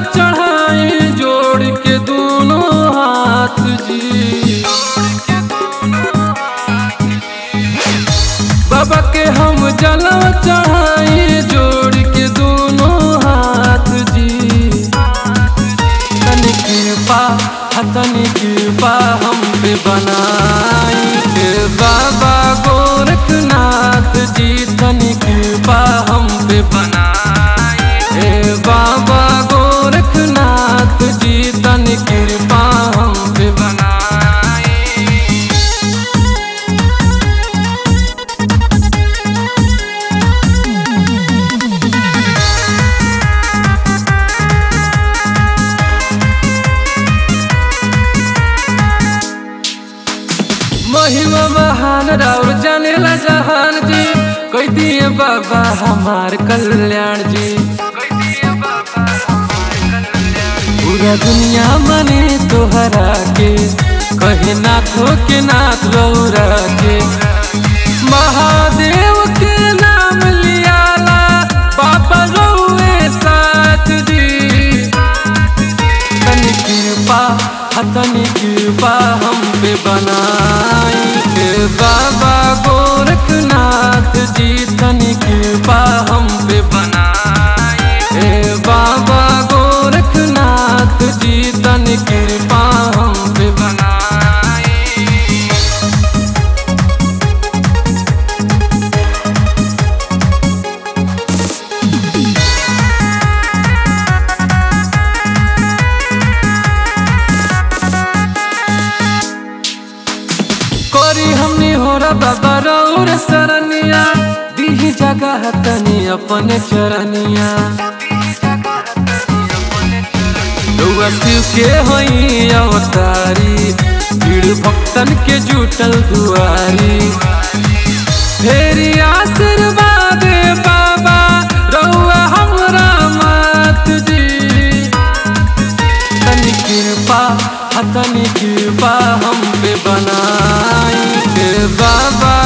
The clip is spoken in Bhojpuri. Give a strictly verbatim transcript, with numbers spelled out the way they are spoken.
चढ़ाई जोड़ के दोनों हाथ जी। बाबा के हम जलवा चढ़ाई जोड़ के दोनों हाथ जी। तनी कृपा तनी कृपा हम पे बनाई के बाबा गोरखनाथ जी। तनी कृपा हम पे बनाई हे बाबा गोरखनाथ जी। तनी कृपा हम पे बनाई। महिमा महान राउर जानेला जहान जी। कोई दिए बाबा हमार कल्याण जी। पूरा दुनिया मने तोहरा के कहे नाथों के नाथ गौरा के। महादेव के नाम लियाला बाबा रउए साथ जी। तनी कृपा तनी कृपा हम पे बनाई हे बाबा गोरखनाथ जी। तनी कृपा हम पे बनाई हे बाबा गोरखनाथ जी। तनी कृपा हम पे बनाई। करी हमनी होरा बाबा रउर सरनिया। दीही जगह तनी अपने चरनिया। रउआ शिव के होई अवतारी भीड़ भक्तन के जुटल दुआरी। फेरी आशीर्वाद बाबा रउआ हमरा मात जी। तनी कृपा तनी कृपा हम पे बनाई हे बाबा